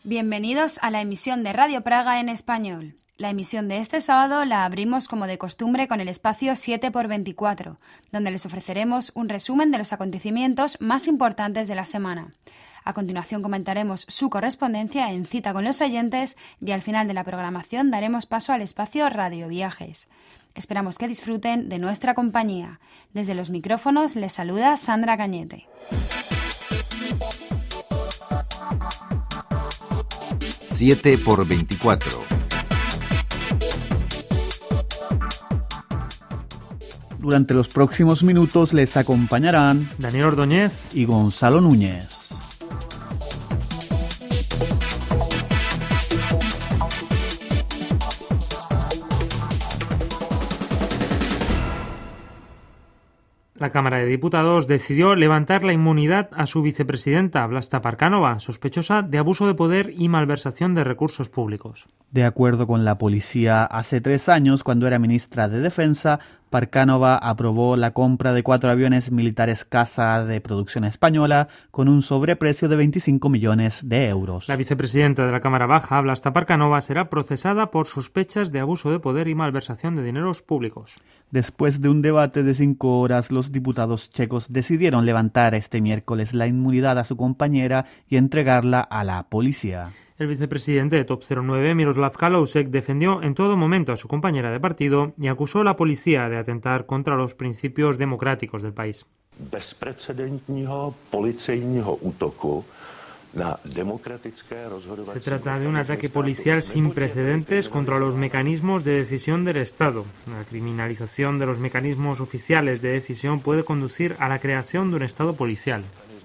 Bienvenidos a la emisión de Radio Praga en español. La emisión de este sábado la abrimos como de costumbre con el espacio 7x24, donde les ofreceremos un resumen de los acontecimientos más importantes de la semana. A continuación comentaremos su correspondencia en Cita con los oyentes y al final de la programación daremos paso al espacio Radio Viajes. Esperamos que disfruten de nuestra compañía. Desde los micrófonos les saluda Sandra Cañete. 7x24. Durante los próximos minutos les acompañarán Daniel Ordóñez y Gonzalo Núñez. La Cámara de Diputados decidió levantar la inmunidad a su vicepresidenta, Vlasta Parkanova, sospechosa de abuso de poder y malversación de recursos públicos. De acuerdo con la policía, hace 3 años, cuando era ministra de Defensa, Parkanova aprobó la compra de 4 aviones militares caza de producción española con un sobreprecio de 25 millones de euros. La vicepresidenta de la Cámara Baja, Vlasta Parkanova, será procesada por sospechas de abuso de poder y malversación de dineros públicos. Después de un debate de 5 horas, los diputados checos decidieron levantar este miércoles la inmunidad a su compañera y entregarla a la policía. El vicepresidente de Top 09, Miroslav Kalousek, defendió en todo momento a su compañera de partido y acusó a la policía de atentar contra los principios democráticos del país. Se trata de un ataque policial sin precedentes contra los mecanismos de decisión del Estado. La criminalización de los mecanismos oficiales de decisión puede conducir a la creación de un Estado policial.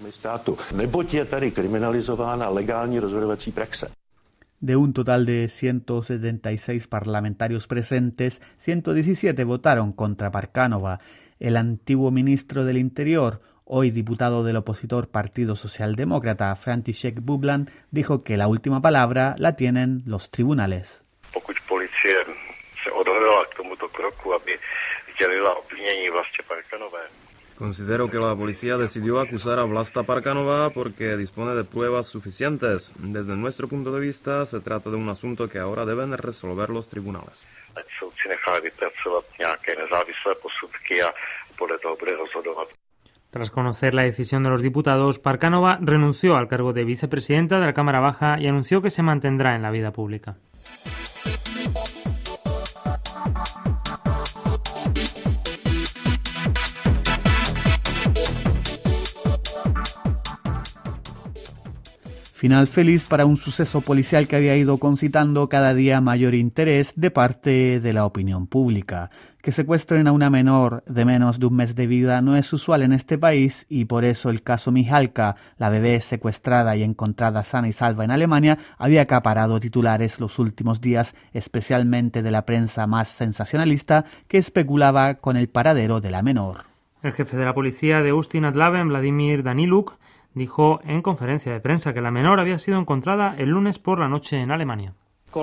De un total de 176 parlamentarios presentes, 117 votaron contra Parkanova. El antiguo ministro del Interior, hoy diputado del opositor Partido Socialdemócrata, František Bublan, dijo que la última palabra la tienen los tribunales. Considero que la policía decidió acusar a Vlasta Parkanova porque dispone de pruebas suficientes. Desde nuestro punto de vista, se trata de un asunto que ahora deben resolver los tribunales. Tras conocer la decisión de los diputados, Parkanova renunció al cargo de vicepresidenta de la Cámara Baja y anunció que se mantendrá en la vida pública. Final feliz para un suceso policial que había ido concitando cada día mayor interés de parte de la opinión pública. Que secuestren a una menor de menos de un mes de vida no es usual en este país y por eso el caso Mihalka, la bebé secuestrada y encontrada sana y salva en Alemania, había acaparado titulares los últimos días, especialmente de la prensa más sensacionalista que especulaba con el paradero de la menor. El jefe de la policía de Ústí-nad-Labem, Vladimír Daniluk, dijo en conferencia de prensa que la menor había sido encontrada el lunes por la noche en Alemania.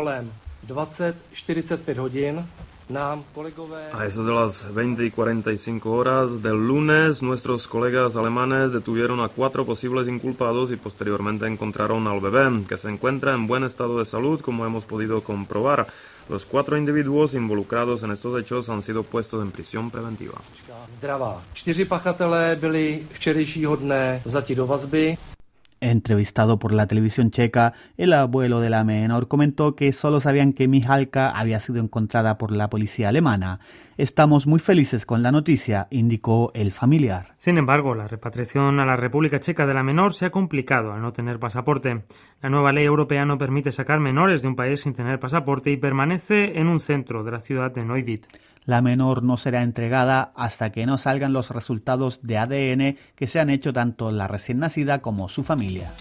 A eso de las 20 y 45 horas del lunes, nuestros colegas alemanes detuvieron a 4 posibles inculpados y posteriormente encontraron al bebé, que se encuentra en buen estado de salud, como hemos podido comprobar. Los 4 individuos involucrados en estos hechos han sido puestos en prisión preventiva. 4 pachatelé byli včerejšího dne vzati do vazby. Entrevistado por la televisión checa, el abuelo de la menor comentó que solo sabían que Mihalka había sido encontrada por la policía alemana. Estamos muy felices con la noticia, indicó el familiar. Sin embargo, la repatriación a la República Checa de la menor se ha complicado al no tener pasaporte. La nueva ley europea no permite sacar menores de un país sin tener pasaporte y permanece en un centro de la ciudad de Neuwied. La menor no será entregada hasta que no salgan los resultados de ADN que se han hecho tanto la recién nacida como su familia.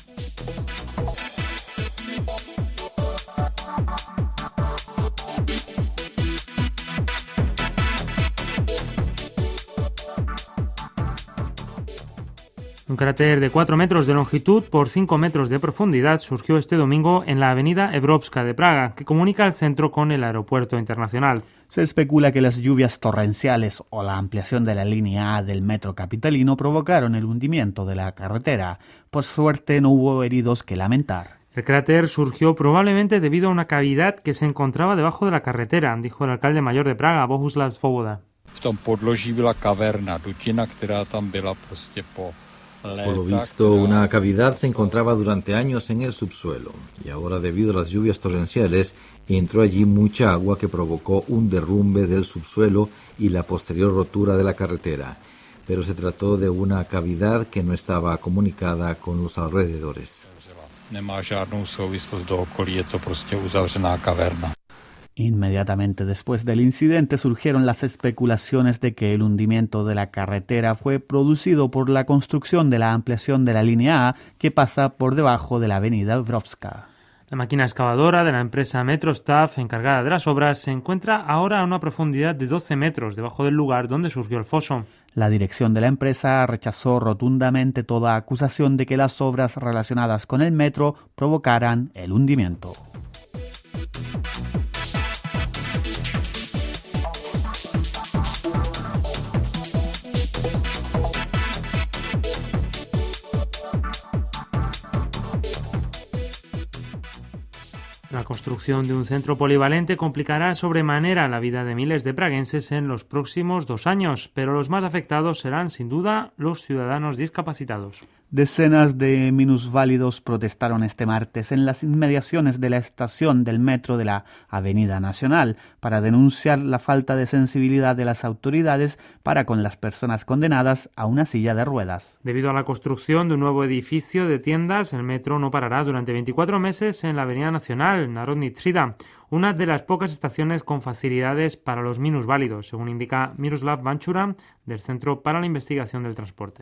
Un cráter de 4 metros de longitud por 5 metros de profundidad surgió este domingo en la avenida Evropska de Praga, que comunica el centro con el aeropuerto internacional. Se especula que las lluvias torrenciales o la ampliación de la línea A del metro capitalino provocaron el hundimiento de la carretera. Por suerte no hubo heridos que lamentar. El cráter surgió probablemente debido a una cavidad que se encontraba debajo de la carretera, dijo el alcalde mayor de Praga, Bohuslav Svoboda. V tom podloží byla kaverna, dutina, která tam byla prostě po léta. Por lo visto, una cavidad se encontraba durante años en el subsuelo y ahora, debido a las lluvias torrenciales, entró allí mucha agua que provocó un derrumbe del subsuelo y la posterior rotura de la carretera. Pero se trató de una cavidad que no estaba comunicada con los alrededores. Nemá žádnou souvislost do okolí, je to prostě uzavřená kaverna. Inmediatamente después del incidente surgieron las especulaciones de que el hundimiento de la carretera fue producido por la construcción de la ampliación de la línea A que pasa por debajo de la avenida Vrovska. La máquina excavadora de la empresa Metrostav, encargada de las obras, se encuentra ahora a una profundidad de 12 metros debajo del lugar donde surgió el foso. La dirección de la empresa rechazó rotundamente toda acusación de que las obras relacionadas con el metro provocaran el hundimiento. La construcción de un centro polivalente complicará sobremanera la vida de miles de praguenses en los próximos 2 años, pero los más afectados serán, sin duda, los ciudadanos discapacitados. Decenas de minusválidos protestaron este martes en las inmediaciones de la estación del metro de la Avenida Nacional para denunciar la falta de sensibilidad de las autoridades para con las personas condenadas a una silla de ruedas. Debido a la construcción de un nuevo edificio de tiendas, el metro no parará durante 24 meses en la Avenida Nacional, Narodny Třída, una de las pocas estaciones con facilidades para los minusválidos, según indica Miroslav Vančura, del Centro para la Investigación del Transporte.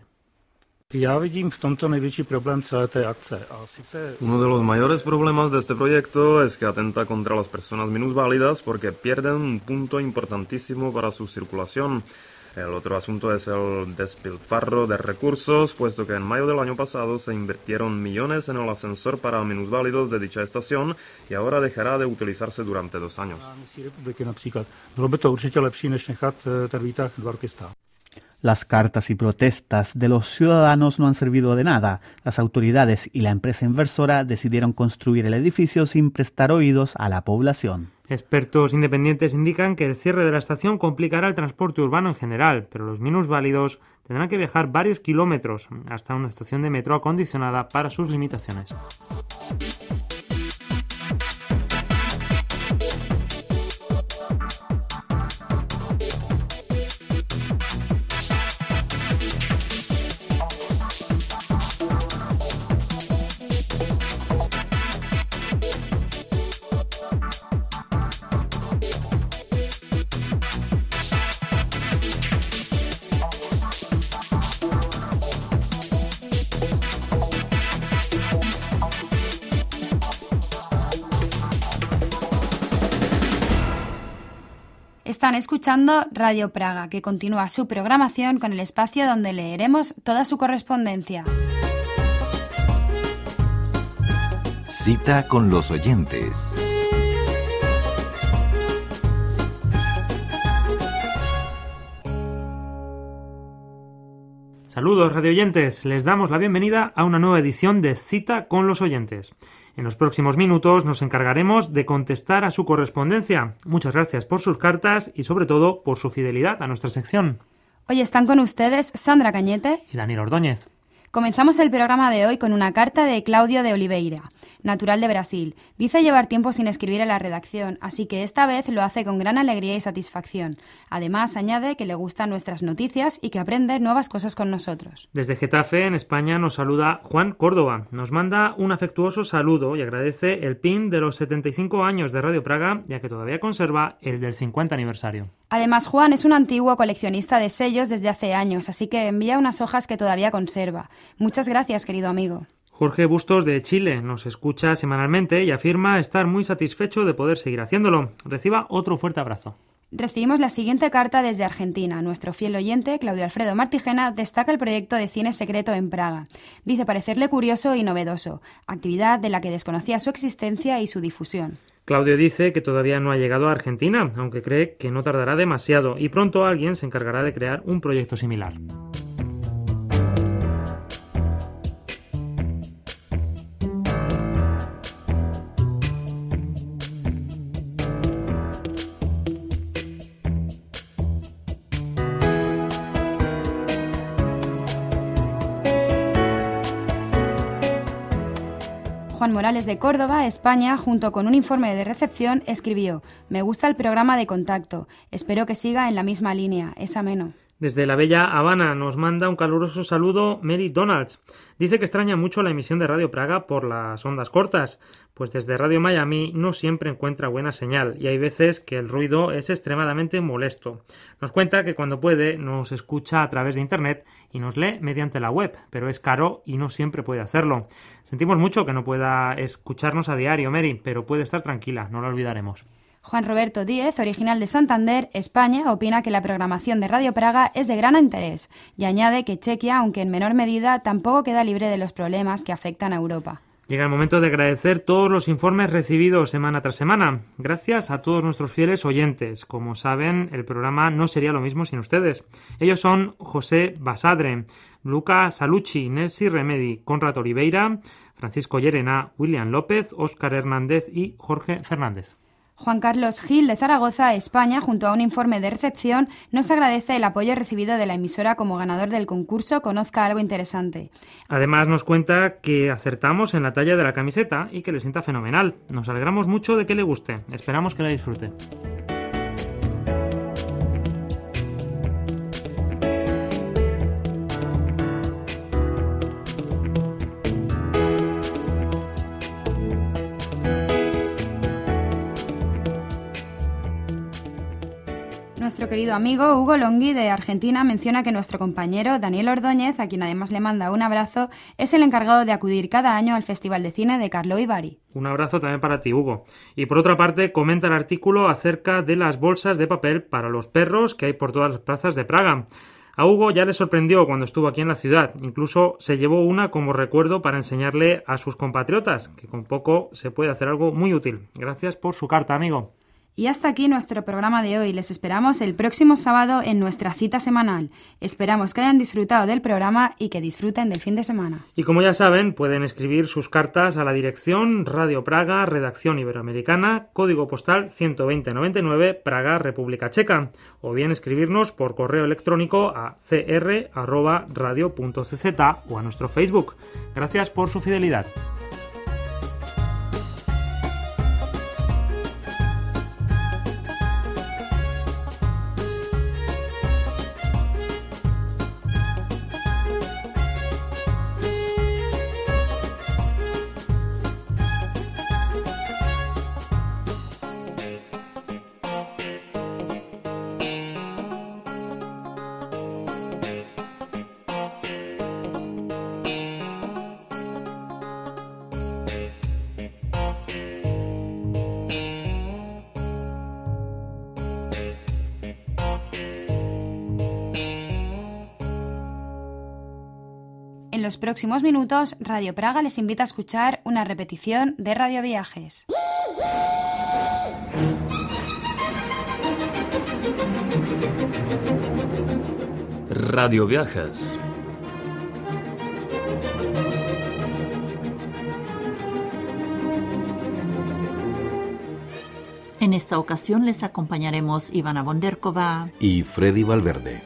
Uno de los mayores problemas de este proyecto es que atenta contra las personas minusválidas porque pierden un punto importantísimo para su circulación. El otro asunto es el despilfarro de recursos, puesto que en mayo del año pasado se invirtieron millones en el ascensor para minusválidos de dicha estación y ahora dejará de utilizarse durante 2 años. Las cartas y protestas de los ciudadanos no han servido de nada. Las autoridades y la empresa inversora decidieron construir el edificio sin prestar oídos a la población. Expertos independientes indican que el cierre de la estación complicará el transporte urbano en general, pero los minusválidos tendrán que viajar varios kilómetros hasta una estación de metro acondicionada para sus limitaciones. Están escuchando Radio Praga, que continúa su programación con el espacio donde leeremos toda su correspondencia. Cita con los oyentes. Saludos radioyentes, les damos la bienvenida a una nueva edición de Cita con los oyentes. En los próximos minutos nos encargaremos de contestar a su correspondencia. Muchas gracias por sus cartas y sobre todo por su fidelidad a nuestra sección. Hoy están con ustedes Sandra Cañete y Daniel Ordóñez. Comenzamos el programa de hoy con una carta de Claudio de Oliveira, natural de Brasil. Dice llevar tiempo sin escribir a la redacción, así que esta vez lo hace con gran alegría y satisfacción. Además, añade que le gustan nuestras noticias y que aprende nuevas cosas con nosotros. Desde Getafe, en España, nos saluda Juan Córdoba. Nos manda un afectuoso saludo y agradece el pin de los 75 años de Radio Praga, ya que todavía conserva el del 50 aniversario. Además, Juan es un antiguo coleccionista de sellos desde hace años, así que envía unas hojas que todavía conserva. Muchas gracias, querido amigo. Jorge Bustos, de Chile, nos escucha semanalmente y afirma estar muy satisfecho de poder seguir haciéndolo. Reciba otro fuerte abrazo. Recibimos la siguiente carta desde Argentina. Nuestro fiel oyente, Claudio Alfredo Martigena, destaca el proyecto de cine secreto en Praga. Dice parecerle curioso y novedoso, actividad de la que desconocía su existencia y su difusión. Claudio dice que todavía no ha llegado a Argentina, aunque cree que no tardará demasiado y pronto alguien se encargará de crear un proyecto similar. Juan Morales de Córdoba, España, junto con un informe de recepción, escribió: «Me gusta el programa de Contacto. Espero que siga en la misma línea. Es ameno». Desde la bella Habana nos manda un caluroso saludo Mary Donalds. Dice que extraña mucho la emisión de Radio Praga por las ondas cortas, pues desde Radio Miami no siempre encuentra buena señal y hay veces que el ruido es extremadamente molesto. Nos cuenta que cuando puede nos escucha a través de internet y nos lee mediante la web, pero es caro y no siempre puede hacerlo. Sentimos mucho que no pueda escucharnos a diario, Mary, pero puede estar tranquila, no lo olvidaremos. Juan Roberto Díez, original de Santander, España, opina que la programación de Radio Praga es de gran interés y añade que Chequia, aunque en menor medida, tampoco queda libre de los problemas que afectan a Europa. Llega el momento de agradecer todos los informes recibidos semana tras semana. Gracias a todos nuestros fieles oyentes. Como saben, el programa no sería lo mismo sin ustedes. Ellos son José Basadre, Luca Salucci, Nelsi Remedi, Conrad Oliveira, Francisco Llerena, William López, Óscar Hernández y Jorge Fernández. Juan Carlos Gil, de Zaragoza, España, junto a un informe de recepción, nos agradece el apoyo recibido de la emisora como ganador del concurso Conozca Algo Interesante. Además nos cuenta que acertamos en la talla de la camiseta y que le sienta fenomenal. Nos alegramos mucho de que le guste. Esperamos que la disfrute. Nuestro querido amigo Hugo Longhi de Argentina menciona que nuestro compañero Daniel Ordóñez, a quien además le manda un abrazo, es el encargado de acudir cada año al Festival de Cine de Karlovy Vary. Un abrazo también para ti, Hugo. Y por otra parte, comenta el artículo acerca de las bolsas de papel para los perros que hay por todas las plazas de Praga. A Hugo ya le sorprendió cuando estuvo aquí en la ciudad. Incluso se llevó una como recuerdo para enseñarle a sus compatriotas, que con poco se puede hacer algo muy útil. Gracias por su carta, amigo. Y hasta aquí nuestro programa de hoy. Les esperamos el próximo sábado en nuestra cita semanal. Esperamos que hayan disfrutado del programa y que disfruten del fin de semana. Y como ya saben, pueden escribir sus cartas a la dirección Radio Praga, Redacción Iberoamericana, código postal 12099, Praga, República Checa, o bien escribirnos por correo electrónico a cr@radio.cz o a nuestro Facebook. Gracias por su fidelidad. En los próximos minutos, Radio Praga les invita a escuchar una repetición de Radio Viajes. Radio Viajes. En esta ocasión les acompañaremos Ivana Bonderkova y Freddy Valverde.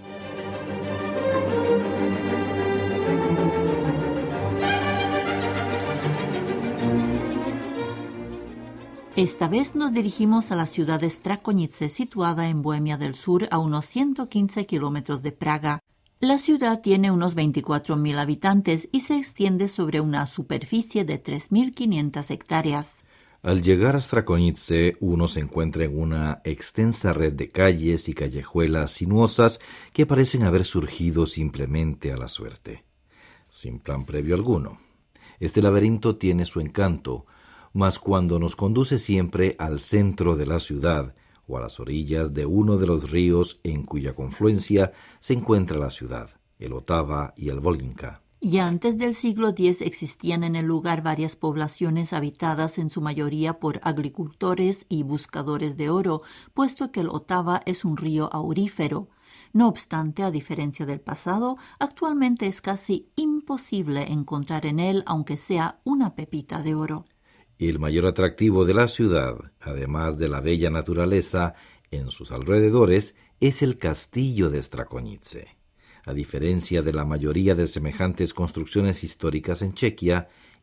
Esta vez nos dirigimos a la ciudad de Strakonice, situada en Bohemia del Sur, a unos 115 kilómetros de Praga. La ciudad tiene unos 24.000 habitantes y se extiende sobre una superficie de 3.500 hectáreas. Al llegar a Strakonice, uno se encuentra en una extensa red de calles y callejuelas sinuosas que parecen haber surgido simplemente a la suerte, sin plan previo alguno. Este laberinto tiene su encanto, mas cuando nos conduce siempre al centro de la ciudad o a las orillas de uno de los ríos en cuya confluencia se encuentra la ciudad, el Otava y el Volginka. Ya antes del siglo X existían en el lugar varias poblaciones habitadas en su mayoría por agricultores y buscadores de oro, puesto que el Otava es un río aurífero. No obstante, a diferencia del pasado, actualmente es casi imposible encontrar en él, aunque sea una pepita de oro. El mayor atractivo de la ciudad, además de la bella naturaleza en sus alrededores, es el castillo de Strakonice. A diferencia de la mayoría de semejantes construcciones históricas en Chequia,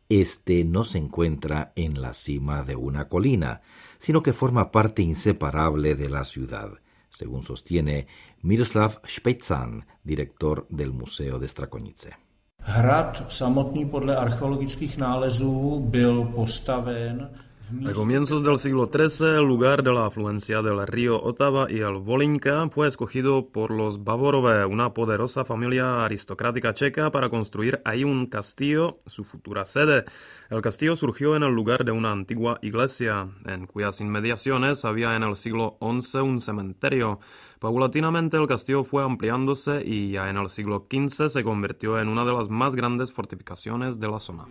Este no se encuentra en la cima de una colina, sino que forma parte inseparable de la ciudad, según sostiene Miroslav Špejcan, director del Museo de Strakonice. Hrad samotný podle archeologických nálezů byl postaven. A comienzos del siglo XIII, el lugar de la afluencia del río Otava y el Volinka fue escogido por los Bavorové, una poderosa familia aristocrática checa, para construir ahí un castillo, su futura sede. El castillo surgió en el lugar de una antigua iglesia, en cuyas inmediaciones había en el siglo XI un cementerio. Paulatinamente el castillo fue ampliándose y ya en el siglo XV se convirtió en una de las más grandes fortificaciones de la zona.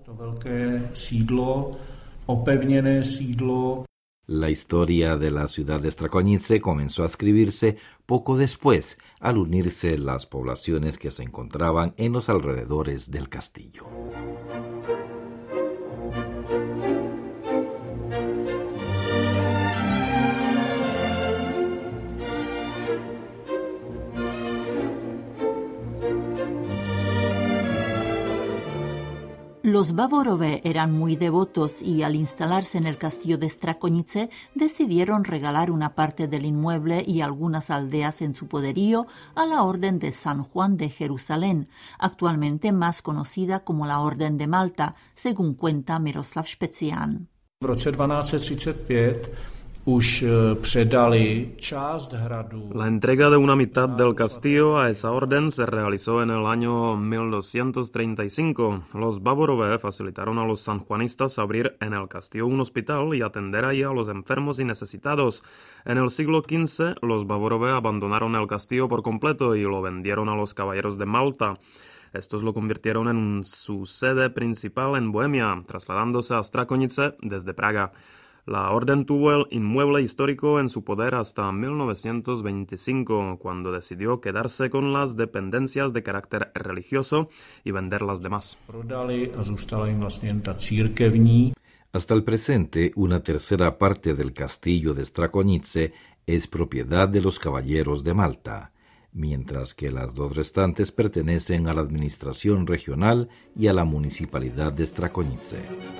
La historia de la ciudad de Strakonice comenzó a escribirse poco después, al unirse las poblaciones que se encontraban en los alrededores del castillo. Los Bavorové eran muy devotos y al instalarse en el castillo de Strakonice decidieron regalar una parte del inmueble y algunas aldeas en su poderío a la Orden de San Juan de Jerusalén, actualmente más conocida como la Orden de Malta, según cuenta Miroslav Špejcan. V roce 1235 už předali část hradu. La entrega de una mitad del castillo a esa orden se realizó en el año 1235. Los Bavorové facilitaron a los sanjuanistas abrir en el castillo un hospital y atender ahí a los enfermos y necesitados. En el siglo XV, los Bavorové abandonaron el castillo por completo y lo vendieron a los caballeros de Malta. Estos lo convirtieron en su sede principal en Bohemia, trasladándose a Strakonice desde Praga. La orden tuvo el inmueble histórico en su poder hasta 1925, cuando decidió quedarse con las dependencias de carácter religioso y vender las demás. Hasta el presente, una tercera parte del castillo de Strakonice es propiedad de los caballeros de Malta, mientras que las dos restantes pertenecen a la administración regional y a la municipalidad de Strakonice.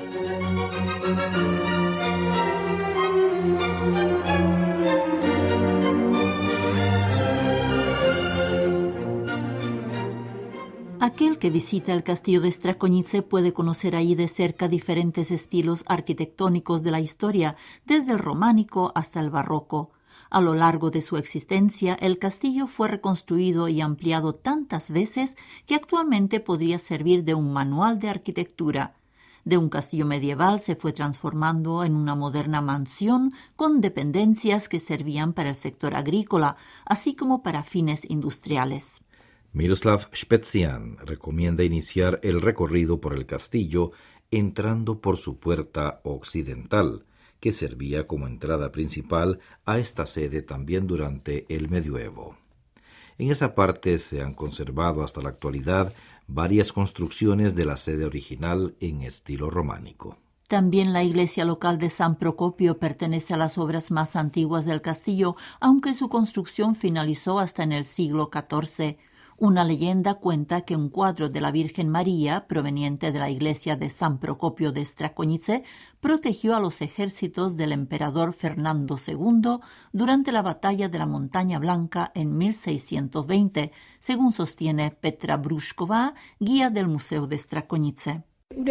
Aquel que visita el castillo de Strakonice puede conocer allí de cerca diferentes estilos arquitectónicos de la historia, desde el románico hasta el barroco. A lo largo de su existencia, el castillo fue reconstruido y ampliado tantas veces que actualmente podría servir de un manual de arquitectura. De un castillo medieval se fue transformando en una moderna mansión con dependencias que servían para el sector agrícola, así como para fines industriales. Miroslav Špejcan recomienda iniciar el recorrido por el castillo entrando por su puerta occidental, que servía como entrada principal a esta sede también durante el medioevo. En esa parte se han conservado hasta la actualidad varias construcciones de la sede original en estilo románico. También la iglesia local de San Procopio pertenece a las obras más antiguas del castillo, aunque su construcción finalizó hasta en el siglo XIV. Una leyenda cuenta que un cuadro de la Virgen María, proveniente de la iglesia de San Procopio de Strakonice, protegió a los ejércitos del emperador Fernando II durante la batalla de la Montaña Blanca en 1620, según sostiene Petra Brušková, guía del Museo de Strakonice.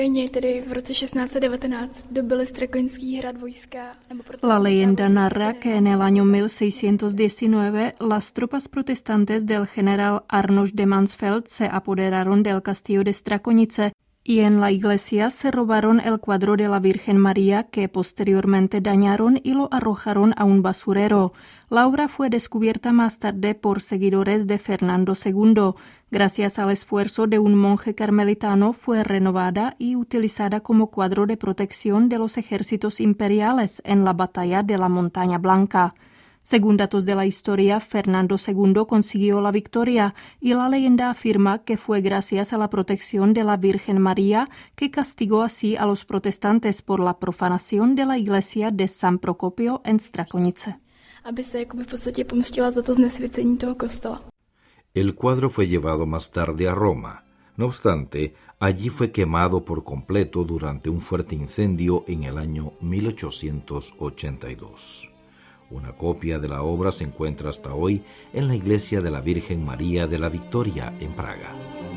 La leyenda narra que en el año 1619 las tropas protestantes del general Arnošt de Mansfeld se apoderaron del castillo de Strakonice y en la iglesia se robaron el cuadro de la Virgen María que posteriormente dañaron y lo arrojaron a un basurero. La obra fue descubierta más tarde por seguidores de Fernando II. Gracias al esfuerzo de un monje carmelitano fue renovada y utilizada como cuadro de protección de los ejércitos imperiales en la batalla de la Montaña Blanca. Según datos de la historia, Fernando II consiguió la victoria y la leyenda afirma que fue gracias a la protección de la Virgen María que castigó así a los protestantes por la profanación de la iglesia de San Procopio en Strakonice. Aby se v podstatě pomstila za to znesvěcení toho kostela. El cuadro fue llevado más tarde a Roma, No obstante, allí fue quemado por completo durante un fuerte incendio en el año 1882. Una copia de la obra se encuentra hasta hoy en la iglesia de la Virgen María de la Victoria en Praga.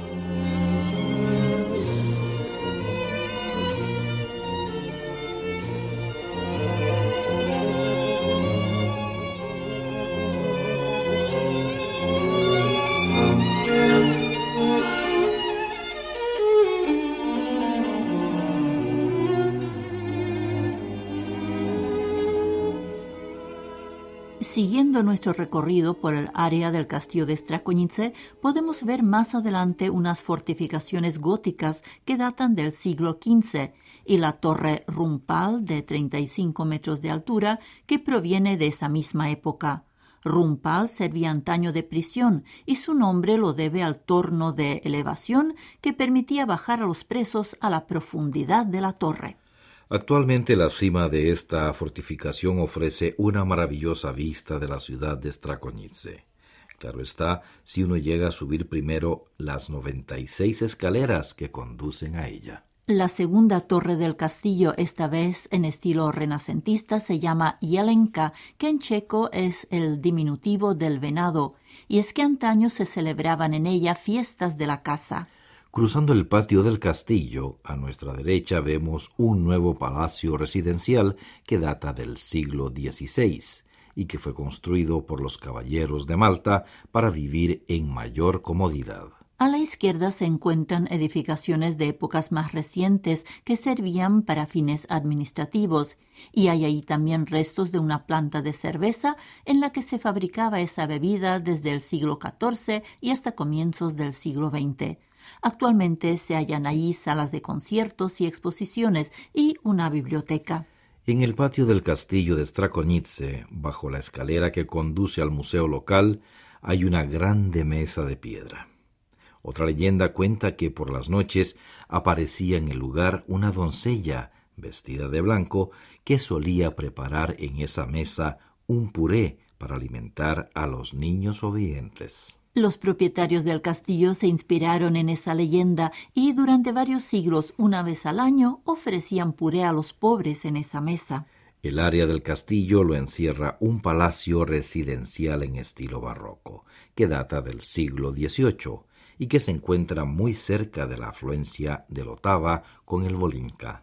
Siguiendo nuestro recorrido por el área del castillo de Strakonice, podemos ver más adelante unas fortificaciones góticas que datan del siglo XV y la torre Rumpal de 35 metros de altura que proviene de esa misma época. Rumpal servía antaño de prisión y su nombre lo debe al torno de elevación que permitía bajar a los presos a la profundidad de la torre. Actualmente la cima de esta fortificación ofrece una maravillosa vista de la ciudad de Strakonice. Claro está, si uno llega a subir primero las 96 escaleras que conducen a ella. La segunda torre del castillo, esta vez en estilo renacentista, se llama Jelenka, que en checo es el diminutivo del venado, y es que antaño se celebraban en ella fiestas de la caza. Cruzando el patio del castillo, a nuestra derecha vemos un nuevo palacio residencial que data del siglo XVI y que fue construido por los caballeros de Malta para vivir en mayor comodidad. A la izquierda se encuentran edificaciones de épocas más recientes que servían para fines administrativos, y hay ahí también restos de una planta de cerveza en la que se fabricaba esa bebida desde el siglo XIV y hasta comienzos del siglo XX. Actualmente se hallan ahí salas de conciertos y exposiciones y una biblioteca. En el patio del castillo de Strakonice, bajo la escalera que conduce al museo local, hay una grande mesa de piedra. Otra leyenda cuenta que por las noches aparecía en el lugar una doncella vestida de blanco que solía preparar en esa mesa un puré para alimentar a los niños obedientes. Los propietarios del castillo se inspiraron en esa leyenda y durante varios siglos, una vez al año, ofrecían puré a los pobres en esa mesa. El área del castillo lo encierra un palacio residencial en estilo barroco, que data del siglo XVIII y que se encuentra muy cerca de la afluencia del Otava con el Volinka.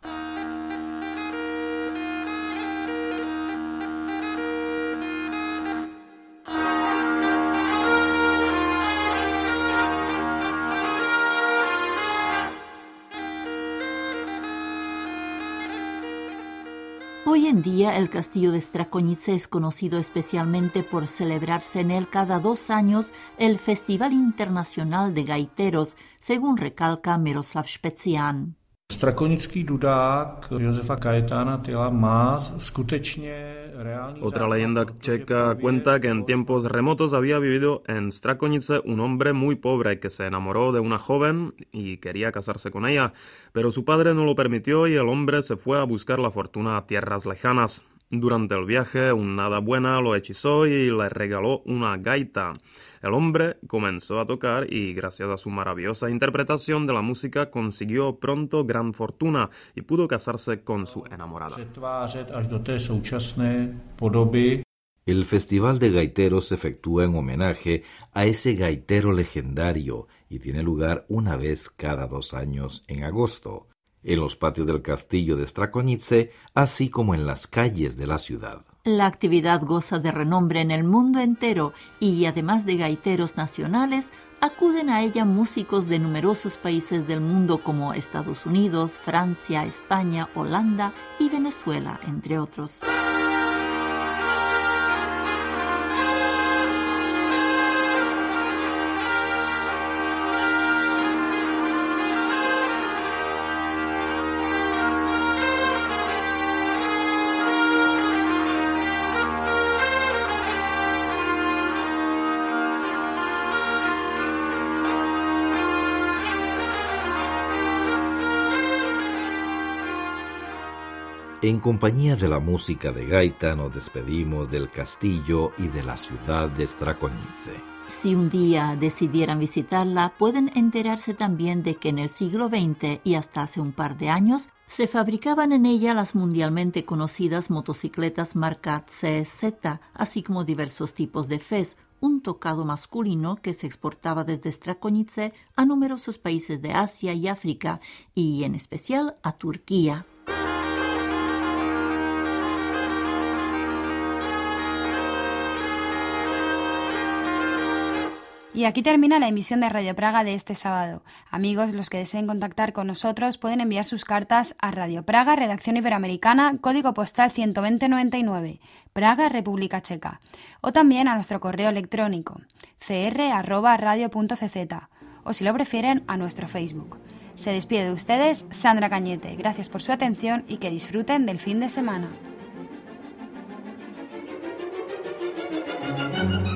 Hoy en día el castillo de Strakonice es conocido especialmente por celebrarse en él cada 2 años el Festival Internacional de Gaiteros, según recalca Miroslav Špecián. Strakonický dudák Josefa Kajetána Tyla má skutečně reálný. Otra leyenda checa cuenta que en tiempos remotos había vivido en Strakonice un hombre muy pobre que se enamoró de una joven y quería casarse con ella, pero su padre no lo permitió y el hombre se fue a buscar la fortuna a tierras lejanas. Durante el viaje, un hada buena lo hechizó y le regaló una gaita. El hombre comenzó a tocar y, gracias a su maravillosa interpretación de la música, consiguió pronto gran fortuna y pudo casarse con su enamorada. El Festival de Gaiteros se efectúa en homenaje a ese gaitero legendario y tiene lugar una vez cada 2 años en agosto, en los patios del castillo de Strakonice, así como en las calles de la ciudad. La actividad goza de renombre en el mundo entero y, además de gaiteros nacionales, acuden a ella músicos de numerosos países del mundo como Estados Unidos, Francia, España, Holanda y Venezuela, entre otros. En compañía de la música de gaita nos despedimos del castillo y de la ciudad de Strakonice. Si un día decidieran visitarla, pueden enterarse también de que en el siglo XX y hasta hace un par de años se fabricaban en ella las mundialmente conocidas motocicletas marca CZ, así como diversos tipos de fez, un tocado masculino que se exportaba desde Strakonice a numerosos países de Asia y África, y en especial a Turquía. Y aquí termina la emisión de Radio Praga de este sábado. Amigos, los que deseen contactar con nosotros pueden enviar sus cartas a Radio Praga, Redacción Iberoamericana, código postal 12099, Praga, República Checa, o también a nuestro correo electrónico cr@radio.cz, o si lo prefieren, a nuestro Facebook. Se despide de ustedes Sandra Cañete. Gracias por su atención y que disfruten del fin de semana.